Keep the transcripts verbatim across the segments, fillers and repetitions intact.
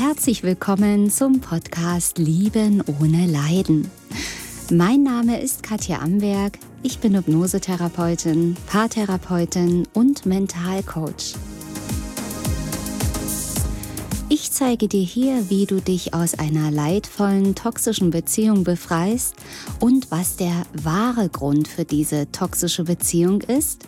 Herzlich willkommen zum Podcast Lieben ohne Leiden. Mein Name ist Katja Amberg, ich bin Hypnosetherapeutin, Paartherapeutin und Mentalcoach. Ich zeige dir hier, wie du dich aus einer leidvollen, toxischen Beziehung befreist und was der wahre Grund für diese toxische Beziehung ist.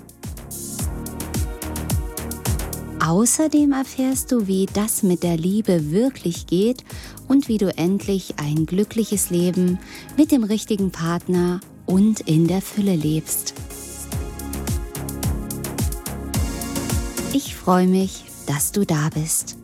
Außerdem erfährst du, wie das mit der Liebe wirklich geht und wie du endlich ein glückliches Leben mit dem richtigen Partner und in der Fülle lebst. Ich freue mich, dass du da bist.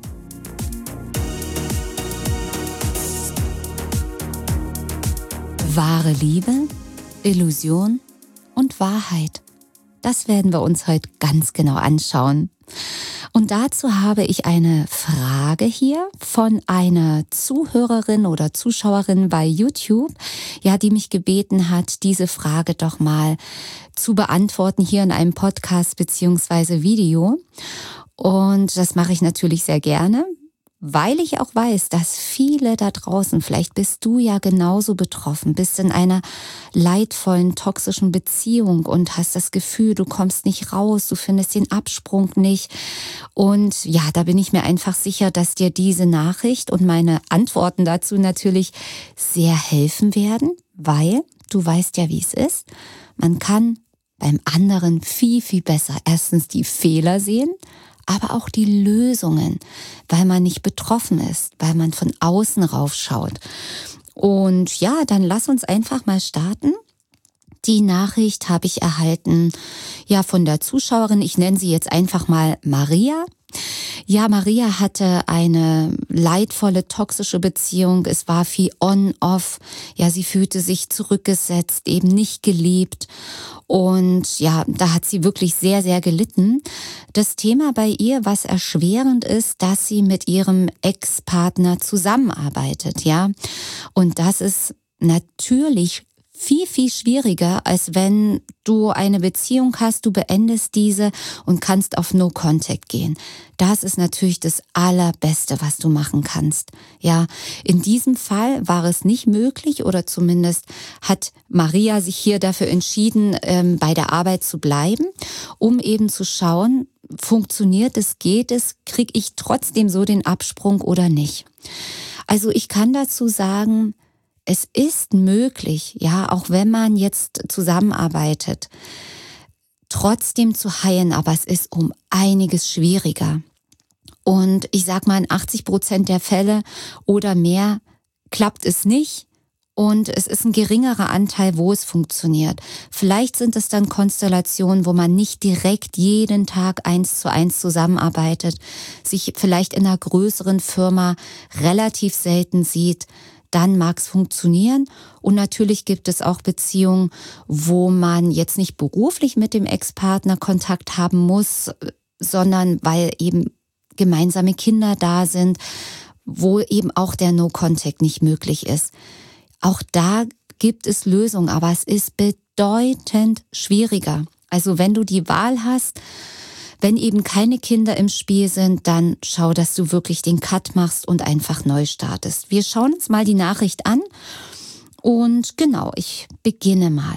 Wahre Liebe, Illusion und Wahrheit. Das werden wir uns heute ganz genau anschauen. Und dazu habe ich eine Frage hier von einer Zuhörerin oder Zuschauerin bei YouTube, ja, die mich gebeten hat, diese Frage doch mal zu beantworten hier in einem Podcast bzw. Video. Und das mache ich natürlich sehr gerne, weil ich auch weiß, dass viele da draußen, vielleicht bist du ja genauso betroffen, bist in einer leidvollen, toxischen Beziehung und hast das Gefühl, du kommst nicht raus, du findest den Absprung nicht. Und ja, da bin ich mir einfach sicher, dass dir diese Nachricht und meine Antworten dazu natürlich sehr helfen werden, weil du weißt ja, wie es ist. Man kann beim anderen viel, viel besser erstens die Fehler sehen, aber auch die Lösungen, weil man nicht betroffen ist, weil man von außen raufschaut. Und ja, dann lass uns einfach mal starten. Die Nachricht habe ich erhalten, ja, von der Zuschauerin. Ich nenne sie jetzt einfach mal Maria. Ja, Maria hatte eine leidvolle, toxische Beziehung. Es war viel on-off. Ja, sie fühlte sich zurückgesetzt, eben nicht geliebt. Und ja, da hat sie wirklich sehr, sehr gelitten. Das Thema bei ihr, was erschwerend ist, dass sie mit ihrem Ex-Partner zusammenarbeitet, ja. Und das ist natürlich viel, viel schwieriger, als wenn du eine Beziehung hast, du beendest diese und kannst auf No Contact gehen. Das ist natürlich das Allerbeste, was du machen kannst. Ja, in diesem Fall war es nicht möglich oder zumindest hat Maria sich hier dafür entschieden, ähm, bei der Arbeit zu bleiben, um eben zu schauen, funktioniert es, geht es, kriege ich trotzdem so den Absprung oder nicht. Also ich kann dazu sagen, es ist möglich, ja, auch wenn man jetzt zusammenarbeitet, trotzdem zu heilen, aber es ist um einiges schwieriger. Und ich sag mal, in achtzig Prozent der Fälle oder mehr klappt es nicht und es ist ein geringerer Anteil, wo es funktioniert. Vielleicht sind es dann Konstellationen, wo man nicht direkt jeden Tag eins zu eins zusammenarbeitet, sich vielleicht in einer größeren Firma relativ selten sieht. Dann mag es funktionieren. Und natürlich gibt es auch Beziehungen, wo man jetzt nicht beruflich mit dem Ex-Partner Kontakt haben muss, sondern weil eben gemeinsame Kinder da sind, wo eben auch der No-Contact nicht möglich ist. Auch da gibt es Lösungen, aber es ist bedeutend schwieriger. Also wenn du die Wahl hast, wenn eben keine Kinder im Spiel sind, dann schau, dass du wirklich den Cut machst und einfach neu startest. Wir schauen uns mal die Nachricht an und genau, ich beginne mal.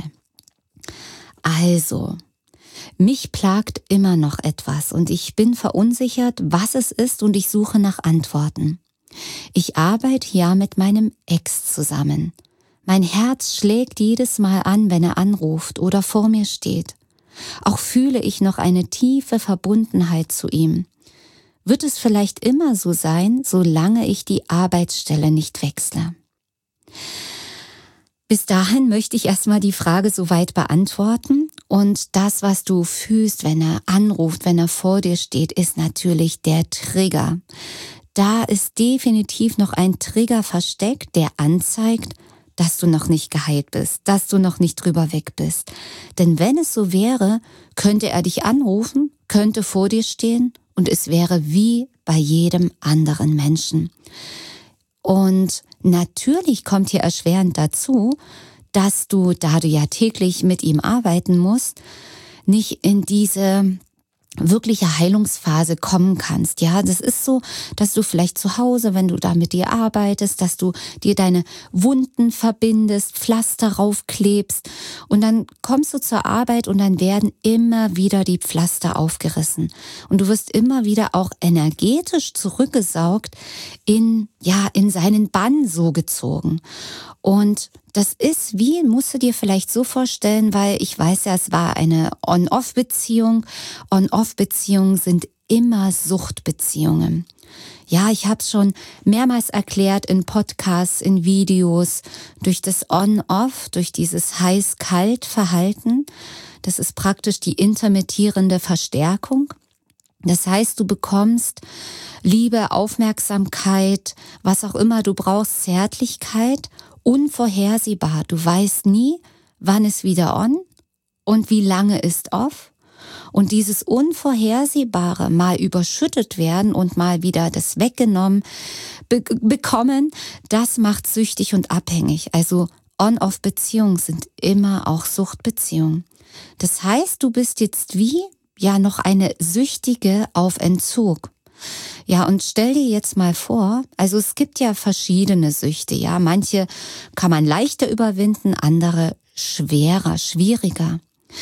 Also, mich plagt immer noch etwas und ich bin verunsichert, was es ist und ich suche nach Antworten. Ich arbeite ja mit meinem Ex zusammen. Mein Herz schlägt jedes Mal an, wenn er anruft oder vor mir steht. Auch fühle ich noch eine tiefe Verbundenheit zu ihm. Wird es vielleicht immer so sein, solange ich die Arbeitsstelle nicht wechsle? Bis dahin möchte ich erstmal die Frage soweit beantworten. Und das, was du fühlst, wenn er anruft, wenn er vor dir steht, ist natürlich der Trigger. Da ist definitiv noch ein Trigger versteckt, der anzeigt, dass du noch nicht geheilt bist, dass du noch nicht drüber weg bist. Denn wenn es so wäre, könnte er dich anrufen, könnte vor dir stehen und es wäre wie bei jedem anderen Menschen. Und natürlich kommt hier erschwerend dazu, dass du, da du ja täglich mit ihm arbeiten musst, nicht in diese wirkliche Heilungsphase kommen kannst. Ja, das ist so, dass du vielleicht zu Hause, wenn du da mit dir arbeitest, dass du dir deine Wunden verbindest, Pflaster raufklebst und dann kommst du zur Arbeit und dann werden immer wieder die Pflaster aufgerissen und du wirst immer wieder auch energetisch zurückgesaugt in, ja, in seinen Bann so gezogen. Und das ist wie, musst du dir vielleicht so vorstellen, weil ich weiß ja, es war eine On-Off-Beziehung. On-Off-Beziehungen sind immer Suchtbeziehungen. Ja, ich habe es schon mehrmals erklärt in Podcasts, in Videos, durch das On-Off, durch dieses Heiß-Kalt-Verhalten. Das ist praktisch die intermittierende Verstärkung. Das heißt, du bekommst Liebe, Aufmerksamkeit, was auch immer du brauchst, Zärtlichkeit, unvorhersehbar. Du weißt nie, wann ist wieder on und wie lange ist off. Und dieses Unvorhersehbare, mal überschüttet werden und mal wieder das weggenommen be- bekommen, das macht süchtig und abhängig. Also On-Off-Beziehungen sind immer auch Suchtbeziehungen. Das heißt, du bist jetzt wie ja noch eine Süchtige auf Entzug. Ja, und stell dir jetzt mal vor, also es gibt ja verschiedene Süchte, ja, manche kann man leichter überwinden, andere schwerer, schwieriger.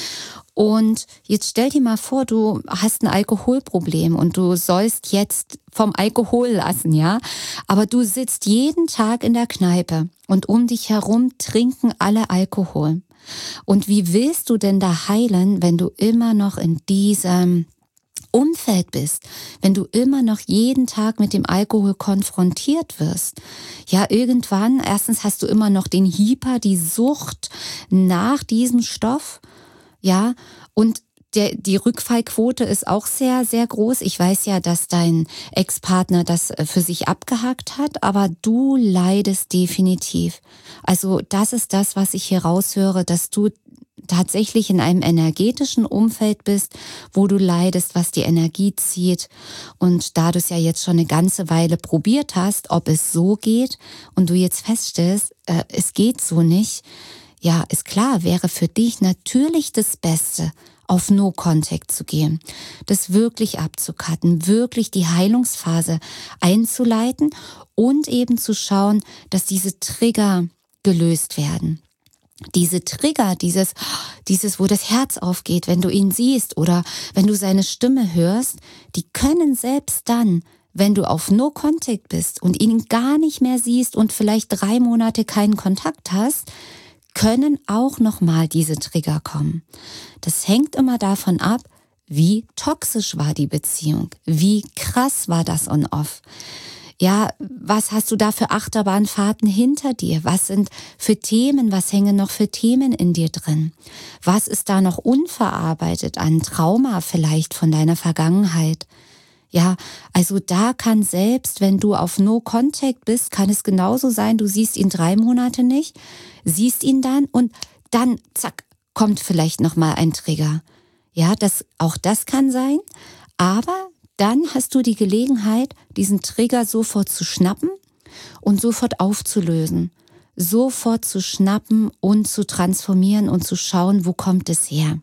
Und jetzt stell dir mal vor, du hast ein Alkoholproblem und du sollst jetzt vom Alkohol lassen, ja, aber du sitzt jeden Tag in der Kneipe und um dich herum trinken alle Alkohol. Und wie willst du denn da heilen, wenn du immer noch in diesem Umfeld bist, wenn du immer noch jeden Tag mit dem Alkohol konfrontiert wirst? Ja, irgendwann, erstens hast du immer noch den Hyper, die Sucht nach diesem Stoff, ja, und der, die Rückfallquote ist auch sehr, sehr groß. Ich weiß ja, dass dein Ex-Partner das für sich abgehakt hat, aber du leidest definitiv. Also das ist das, was ich hier raushöre, dass du tatsächlich in einem energetischen Umfeld bist, wo du leidest, was die Energie zieht. Und da du es ja jetzt schon eine ganze Weile probiert hast, ob es so geht und du jetzt feststellst, äh, es geht so nicht, ja, ist klar, wäre für dich natürlich das Beste, auf No-Contact zu gehen, das wirklich abzucutten, wirklich die Heilungsphase einzuleiten und eben zu schauen, dass diese Trigger gelöst werden. Diese Trigger, dieses, dieses, wo das Herz aufgeht, wenn du ihn siehst oder wenn du seine Stimme hörst, die können selbst dann, wenn du auf No-Contact bist und ihn gar nicht mehr siehst und vielleicht drei Monate keinen Kontakt hast, können auch nochmal diese Trigger kommen. Das hängt immer davon ab, wie toxisch war die Beziehung, wie krass war das On-Off. Ja, was hast du da für Achterbahnfahrten hinter dir? Was sind für Themen, was hängen noch für Themen in dir drin? Was ist da noch unverarbeitet an Trauma vielleicht von deiner Vergangenheit? Ja, also da kann selbst, wenn du auf No-Contact bist, kann es genauso sein, du siehst ihn drei Monate nicht, siehst ihn dann und dann, zack, kommt vielleicht nochmal ein Trigger. Ja, das, auch das kann sein, aber dann hast du die Gelegenheit, diesen Trigger sofort zu schnappen und sofort aufzulösen. Sofort zu schnappen und zu transformieren und zu schauen, wo kommt es her.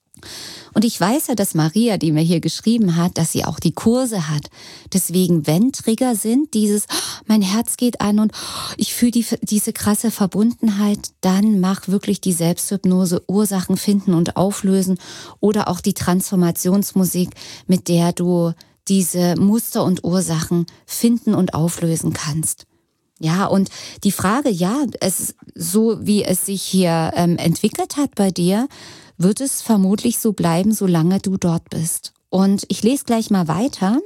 Und ich weiß ja, dass Maria, die mir hier geschrieben hat, dass sie auch die Kurse hat. Deswegen, wenn Trigger sind, dieses, mein Herz geht an und ich fühle die, diese krasse Verbundenheit, dann mach wirklich die Selbsthypnose, Ursachen finden und auflösen oder auch die Transformationsmusik, mit der du diese Muster und Ursachen finden und auflösen kannst. Ja, und die Frage, ja, es ist so, wie es sich hier ähm, entwickelt hat bei dir, wird es vermutlich so bleiben, solange du dort bist. Und ich lese gleich mal weiter.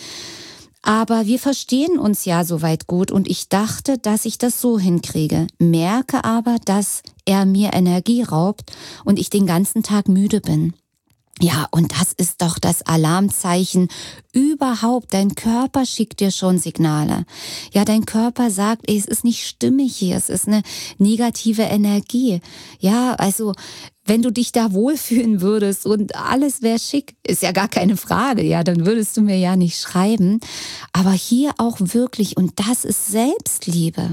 Aber wir verstehen uns ja soweit gut und ich dachte, dass ich das so hinkriege. Merke aber, dass er mir Energie raubt und ich den ganzen Tag müde bin. Ja, und das ist doch das Alarmzeichen überhaupt. Dein Körper schickt dir schon Signale. Ja, dein Körper sagt, ey, es ist nicht stimmig hier, es ist eine negative Energie. Ja, also wenn du dich da wohlfühlen würdest und alles wäre schick, ist ja gar keine Frage, ja, dann würdest du mir ja nicht schreiben. Aber hier auch wirklich, und das ist Selbstliebe,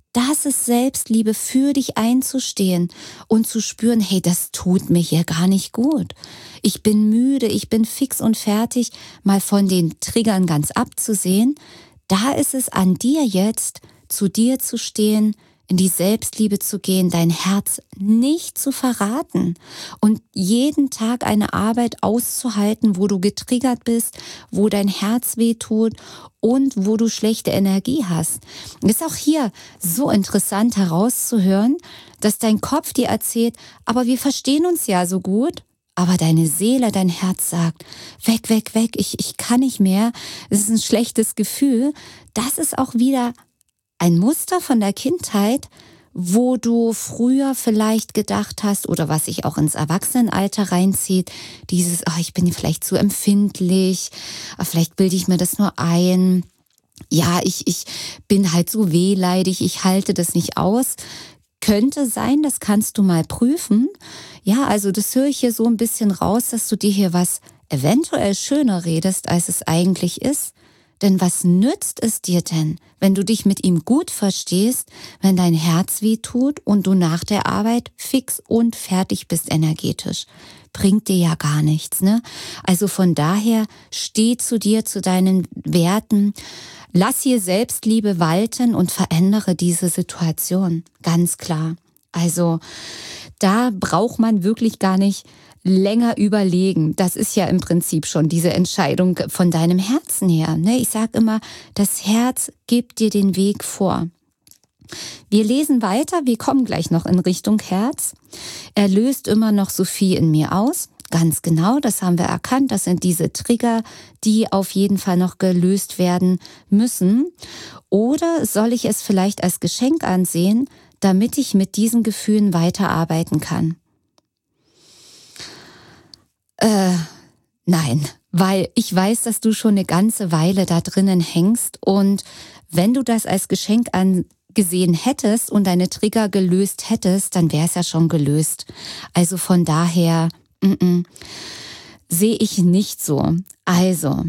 Das ist Selbstliebe, für dich einzustehen und zu spüren, hey, das tut mir hier gar nicht gut. Ich bin müde, ich bin fix und fertig, mal von den Triggern ganz abzusehen. Da ist es an dir jetzt, zu dir zu stehen, in die Selbstliebe zu gehen, dein Herz nicht zu verraten und jeden Tag eine Arbeit auszuhalten, wo du getriggert bist, wo dein Herz wehtut und wo du schlechte Energie hast. Ist auch hier so interessant herauszuhören, dass dein Kopf dir erzählt, aber wir verstehen uns ja so gut. Aber deine Seele, dein Herz sagt, weg, weg, weg, ich, ich kann nicht mehr, es ist ein schlechtes Gefühl. Das ist auch wieder ein Muster von der Kindheit, wo du früher vielleicht gedacht hast oder was sich auch ins Erwachsenenalter reinzieht, dieses, oh, ich bin vielleicht zu empfindlich, vielleicht bilde ich mir das nur ein, ja, ich, ich bin halt so wehleidig, ich halte das nicht aus. Könnte sein, das kannst du mal prüfen. Ja, also das höre ich hier so ein bisschen raus, dass du dir hier was eventuell schöner redest, als es eigentlich ist. Denn was nützt es dir denn, wenn du dich mit ihm gut verstehst, wenn dein Herz weh tut und du nach der Arbeit fix und fertig bist energetisch? Bringt dir ja gar nichts, ne? Also von daher, steh zu dir, zu deinen Werten, lass hier Selbstliebe walten und verändere diese Situation, ganz klar. Also da braucht man wirklich gar nicht länger überlegen. Das ist ja im Prinzip schon diese Entscheidung von deinem Herzen her. Ich sage immer, das Herz gibt dir den Weg vor. Wir lesen weiter, wir kommen gleich noch in Richtung Herz. Er löst immer noch so viel in mir aus. Ganz genau, das haben wir erkannt. Das sind diese Trigger, die auf jeden Fall noch gelöst werden müssen. Oder soll ich es vielleicht als Geschenk ansehen, damit ich mit diesen Gefühlen weiterarbeiten kann? Äh, nein, weil ich weiß, dass du schon eine ganze Weile da drinnen hängst und wenn du das als Geschenk angesehen hättest und deine Trigger gelöst hättest, dann wäre es ja schon gelöst. Also von daher mm-mm, sehe ich nicht so. Also,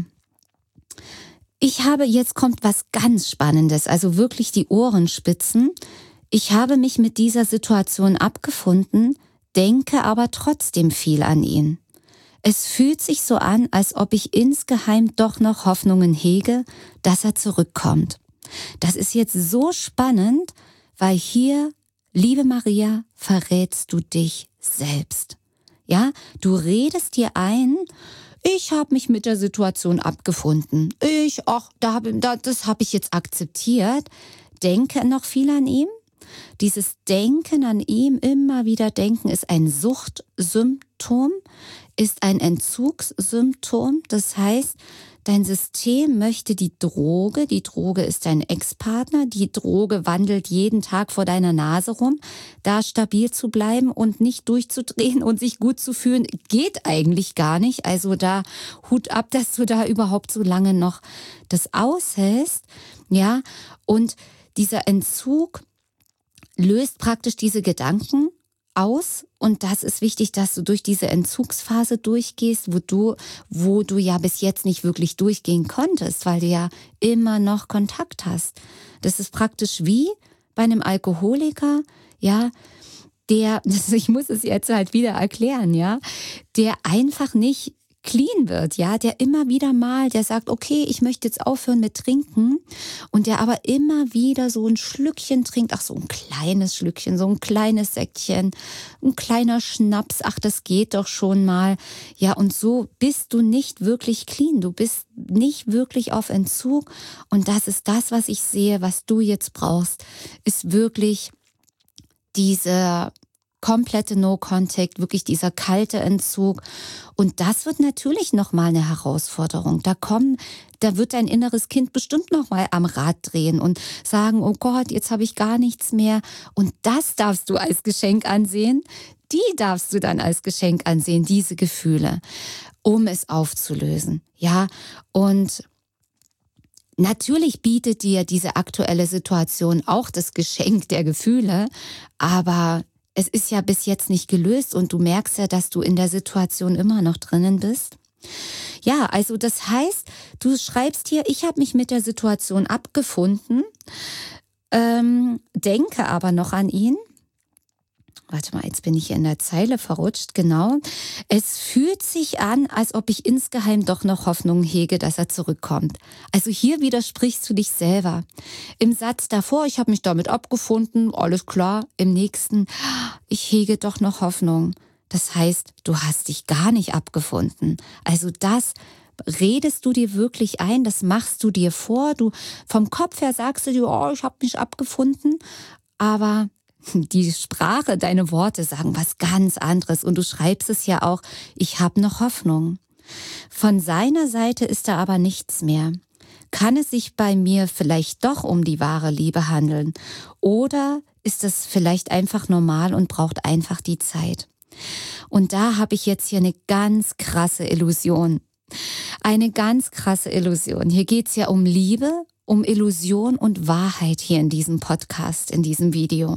ich habe, jetzt kommt was ganz Spannendes, also wirklich die Ohrenspitzen. Ich habe mich mit dieser Situation abgefunden, denke aber trotzdem viel an ihn. Es fühlt sich so an, als ob ich insgeheim doch noch Hoffnungen hege, dass er zurückkommt. Das ist jetzt so spannend, weil hier, liebe Maria, verrätst du dich selbst. Ja, du redest dir ein, ich habe mich mit der Situation abgefunden. Ich, ach, da hab, da, das habe ich jetzt akzeptiert. Denke noch viel an ihm. Dieses Denken an ihm, immer wieder denken, ist ein Suchtsymptom, ist ein Entzugssymptom. Das heißt, dein System möchte die Droge, die Droge ist dein Ex-Partner, die Droge wandelt jeden Tag vor deiner Nase rum. Da stabil zu bleiben und nicht durchzudrehen und sich gut zu fühlen, geht eigentlich gar nicht. Also da Hut ab, dass du da überhaupt so lange noch das aushältst. Ja, und dieser Entzug löst praktisch diese Gedanken aus und das ist wichtig, dass du durch diese Entzugsphase durchgehst, wo du, wo du ja bis jetzt nicht wirklich durchgehen konntest, weil du ja immer noch Kontakt hast. Das ist praktisch wie bei einem Alkoholiker, ja, der, ich muss es jetzt halt wieder erklären, ja, der einfach nicht clean wird, ja, der immer wieder mal, der sagt, okay, ich möchte jetzt aufhören mit Trinken und der aber immer wieder so ein Schlückchen trinkt, ach so ein kleines Schlückchen, so ein kleines Säckchen, ein kleiner Schnaps, ach das geht doch schon mal, ja, und so bist du nicht wirklich clean, du bist nicht wirklich auf Entzug und das ist das, was ich sehe, was du jetzt brauchst, ist wirklich diese komplette No-Contact, wirklich dieser kalte Entzug. Und das wird natürlich nochmal eine Herausforderung. Da kommen, da wird dein inneres Kind bestimmt nochmal am Rad drehen und sagen, oh Gott, jetzt habe ich gar nichts mehr. Und das darfst du als Geschenk ansehen. Die darfst du dann als Geschenk ansehen, diese Gefühle, um es aufzulösen. Ja, und natürlich bietet dir diese aktuelle Situation auch das Geschenk der Gefühle, aber es ist ja bis jetzt nicht gelöst und du merkst ja, dass du in der Situation immer noch drinnen bist. Ja, also das heißt, du schreibst hier, ich habe mich mit der Situation abgefunden Ähm, denke aber noch an ihn. Warte mal, jetzt bin ich hier in der Zeile verrutscht, genau. Es fühlt sich an, als ob ich insgeheim doch noch Hoffnung hege, dass er zurückkommt. Also hier widersprichst du dich selber. Im Satz davor, ich habe mich damit abgefunden, alles klar. Im nächsten, ich hege doch noch Hoffnung. Das heißt, du hast dich gar nicht abgefunden. Also das redest du dir wirklich ein, das machst du dir vor. Du vom Kopf her sagst du dir, oh, ich habe mich abgefunden, aber die Sprache, deine Worte sagen was ganz anderes und du schreibst es ja auch, ich habe noch Hoffnung. Von seiner Seite ist da aber nichts mehr. Kann es sich bei mir vielleicht doch um die wahre Liebe handeln? Oder ist es vielleicht einfach normal und braucht einfach die Zeit? Und da habe ich jetzt hier eine ganz krasse Illusion. Eine ganz krasse Illusion. Hier geht es ja um Liebe, um Illusion und Wahrheit hier in diesem Podcast, in diesem Video.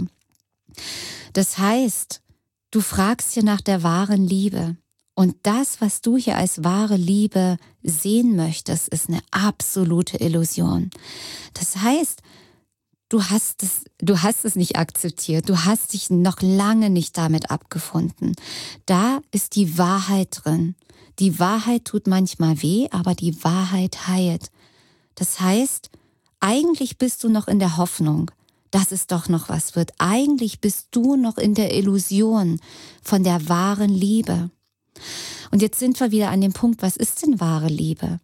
Das heißt, du fragst hier nach der wahren Liebe. Und das, was du hier als wahre Liebe sehen möchtest, ist eine absolute Illusion. Das heißt, du hast es, du hast es nicht akzeptiert. Du hast dich noch lange nicht damit abgefunden. Da ist die Wahrheit drin. Die Wahrheit tut manchmal weh, aber die Wahrheit heilt. Das heißt, eigentlich bist du noch in der Hoffnung, dass es doch noch was wird. Eigentlich bist du noch in der Illusion von der wahren Liebe. Und jetzt sind wir wieder an dem Punkt, was ist denn wahre Liebe?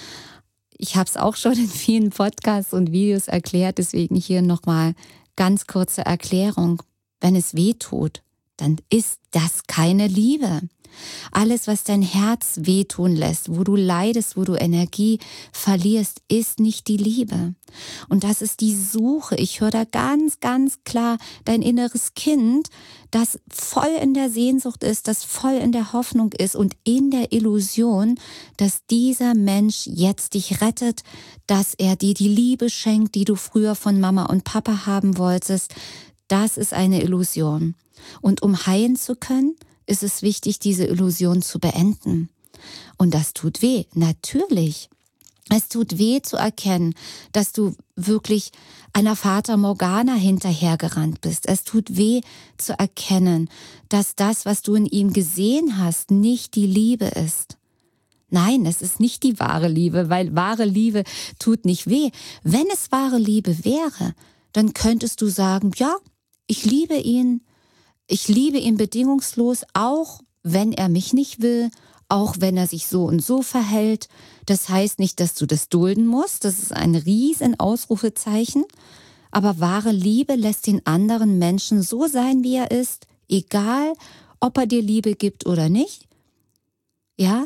Ich habe es auch schon in vielen Podcasts und Videos erklärt, deswegen hier nochmal ganz kurze Erklärung. Wenn es weh tut, dann ist das keine Liebe. Alles, was dein Herz wehtun lässt, wo du leidest, wo du Energie verlierst, ist nicht die Liebe. Und das ist die Suche. Ich höre da ganz, ganz klar dein inneres Kind, das voll in der Sehnsucht ist, das voll in der Hoffnung ist und in der Illusion, dass dieser Mensch jetzt dich rettet, dass er dir die Liebe schenkt, die du früher von Mama und Papa haben wolltest. Das ist eine Illusion. Und um heilen zu können, ist es wichtig, diese Illusion zu beenden. Und das tut weh, natürlich. Es tut weh zu erkennen, dass du wirklich einer Fata Morgana hinterhergerannt bist. Es tut weh zu erkennen, dass das, was du in ihm gesehen hast, nicht die Liebe ist. Nein, es ist nicht die wahre Liebe, weil wahre Liebe tut nicht weh. Wenn es wahre Liebe wäre, dann könntest du sagen, ja, ich liebe ihn, Ich liebe ihn bedingungslos, auch wenn er mich nicht will, auch wenn er sich so und so verhält. Das heißt nicht, dass du das dulden musst. Das ist ein riesen Ausrufezeichen. Aber wahre Liebe lässt den anderen Menschen so sein, wie er ist, egal, ob er dir Liebe gibt oder nicht. Ja?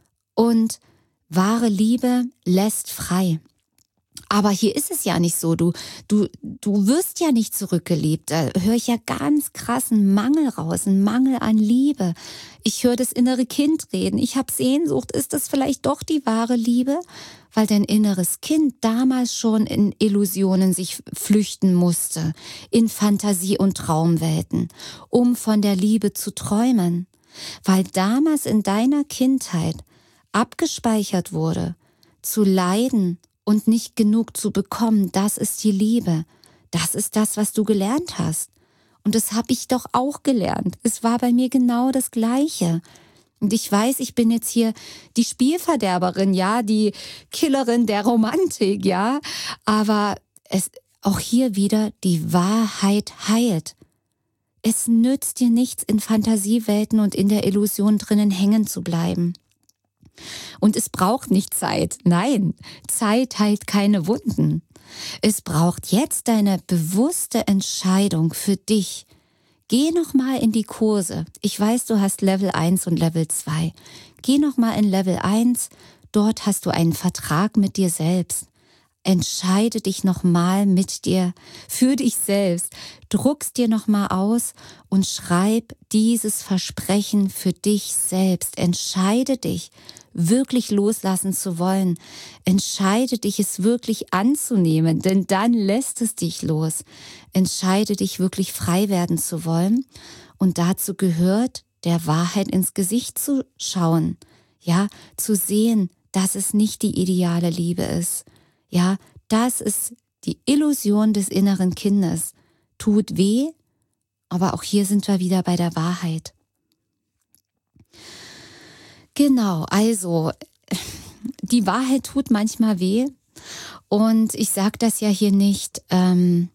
Und wahre Liebe lässt frei. Aber hier ist es ja nicht so, du, du, du wirst ja nicht zurückgeliebt. Da höre ich ja ganz krassen Mangel raus, einen Mangel an Liebe. Ich höre das innere Kind reden. Ich habe Sehnsucht. Ist das vielleicht doch die wahre Liebe? Weil dein inneres Kind damals schon in Illusionen sich flüchten musste, in Fantasie- und Traumwelten, um von der Liebe zu träumen. Weil damals in deiner Kindheit abgespeichert wurde, zu leiden, und nicht genug zu bekommen, das ist die Liebe. Das ist das, was du gelernt hast. Und das habe ich doch auch gelernt. Es war bei mir genau das Gleiche. Und ich weiß, ich bin jetzt hier die Spielverderberin, ja, die Killerin der Romantik, ja. Aber es, auch hier wieder, die Wahrheit heilt. Es nützt dir nichts, in Fantasiewelten und in der Illusion drinnen hängen zu bleiben. Und es braucht nicht Zeit. Nein, Zeit heilt keine Wunden. Es braucht jetzt deine bewusste Entscheidung für dich. Geh nochmal in die Kurse. Ich weiß, du hast Level eins und Level zwei. Geh nochmal in Level eins. Dort hast du einen Vertrag mit dir selbst. Entscheide dich nochmal mit dir, für dich selbst. Druck's dir nochmal aus und schreib dieses Versprechen für dich selbst. Entscheide dich, wirklich loslassen zu wollen. Entscheide dich, es wirklich anzunehmen, denn dann lässt es dich los. Entscheide dich, wirklich frei werden zu wollen. Und dazu gehört, der Wahrheit ins Gesicht zu schauen. Ja, zu sehen, dass es nicht die ideale Liebe ist. Ja, dass es Die Illusion des inneren Kindes tut weh, aber auch hier sind wir wieder bei der Wahrheit. Genau, also die Wahrheit tut manchmal weh und ich sage das ja hier nicht, ähm,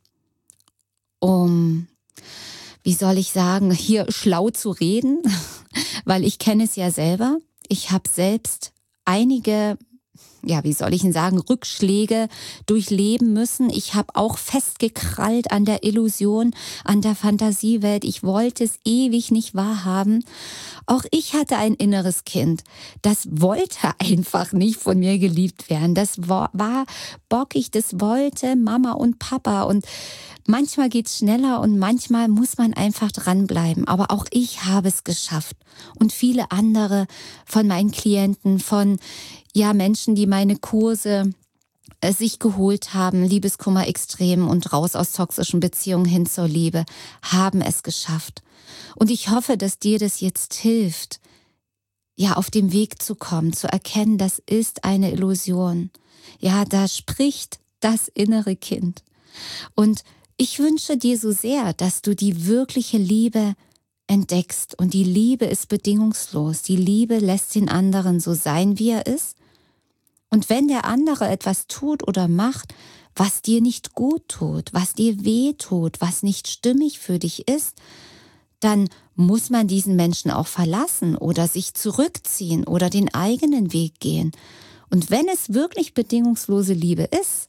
um, wie soll ich sagen, hier schlau zu reden, weil ich kenne es ja selber. Ich habe selbst einige, ja, wie soll ich denn sagen, Rückschläge durchleben müssen. Ich habe auch festgekrallt an der Illusion, an der Fantasiewelt. Ich wollte es ewig nicht wahrhaben. Auch ich hatte ein inneres Kind. Das wollte einfach nicht von mir geliebt werden. Das war, war bockig, das wollte Mama und Papa. Und manchmal geht's schneller und manchmal muss man einfach dranbleiben. Aber auch ich habe es geschafft. Und viele andere von meinen Klienten, von ja Menschen, die meine Kurse äh, sich geholt haben, Liebeskummer extrem und raus aus toxischen Beziehungen hin zur Liebe, haben es geschafft. Und ich hoffe, dass dir das jetzt hilft, ja, auf dem Weg zu kommen, zu erkennen, das ist eine Illusion. Ja, da spricht das innere Kind. Und ich wünsche dir so sehr, dass du die wirkliche Liebe entdeckst. Und die Liebe ist bedingungslos. Die Liebe lässt den anderen so sein, wie er ist. Und wenn der andere etwas tut oder macht, was dir nicht gut tut, was dir weh tut, was nicht stimmig für dich ist, dann muss man diesen Menschen auch verlassen oder sich zurückziehen oder den eigenen Weg gehen. Und wenn es wirklich bedingungslose Liebe ist,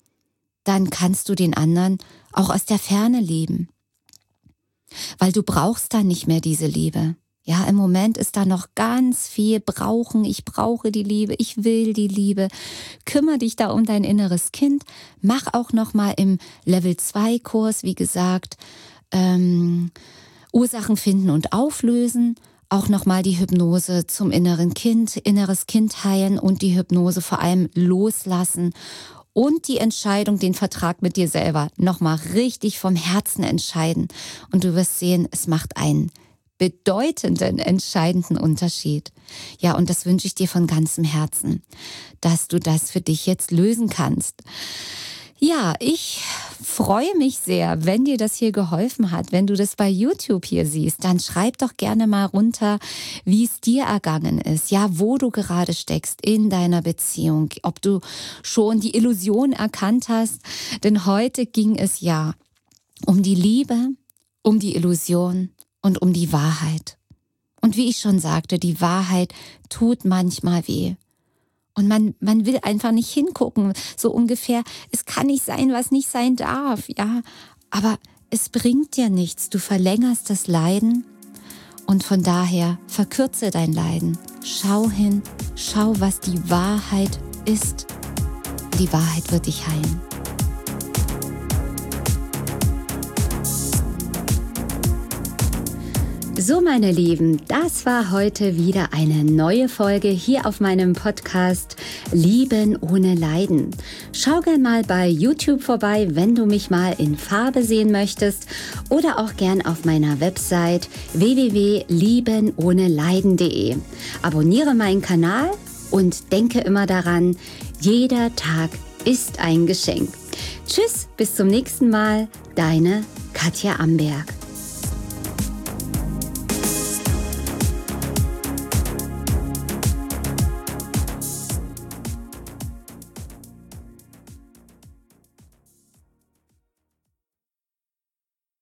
dann kannst du den anderen auch aus der Ferne lieben. Weil du brauchst dann nicht mehr diese Liebe. Ja, im Moment ist da noch ganz viel Brauchen. Ich brauche die Liebe, ich will die Liebe. Kümmere dich da um dein inneres Kind. Mach auch nochmal im Level zwei Kurs, wie gesagt, ähm, Ursachen finden und auflösen. Auch nochmal die Hypnose zum inneren Kind, inneres Kind heilen und die Hypnose vor allem loslassen. Und die Entscheidung, den Vertrag mit dir selber nochmal richtig vom Herzen entscheiden. Und du wirst sehen, es macht einen bedeutenden, entscheidenden Unterschied. Ja, und das wünsche ich dir von ganzem Herzen, dass du das für dich jetzt lösen kannst. Ja, ich freue mich sehr, wenn dir das hier geholfen hat. Wenn du das bei YouTube hier siehst, dann schreib doch gerne mal runter, wie es dir ergangen ist. Ja, wo du gerade steckst in deiner Beziehung. Ob du schon die Illusion erkannt hast. Denn heute ging es ja um die Liebe, um die Illusion und um die Wahrheit. Und wie ich schon sagte, die Wahrheit tut manchmal weh. Und man, man will einfach nicht hingucken, so ungefähr, es kann nicht sein, was nicht sein darf, ja. Aber es bringt dir nichts, du verlängerst das Leiden und von daher verkürze dein Leiden. Schau hin, schau, was die Wahrheit ist. Die Wahrheit wird dich heilen. So, meine Lieben, das war heute wieder eine neue Folge hier auf meinem Podcast Lieben ohne Leiden. Schau gern mal bei YouTube vorbei, wenn du mich mal in Farbe sehen möchtest oder auch gern auf meiner Website w w w punkt lieben ohne leiden punkt de. Abonniere meinen Kanal und denke immer daran, jeder Tag ist ein Geschenk. Tschüss, bis zum nächsten Mal, deine Katja Amberg.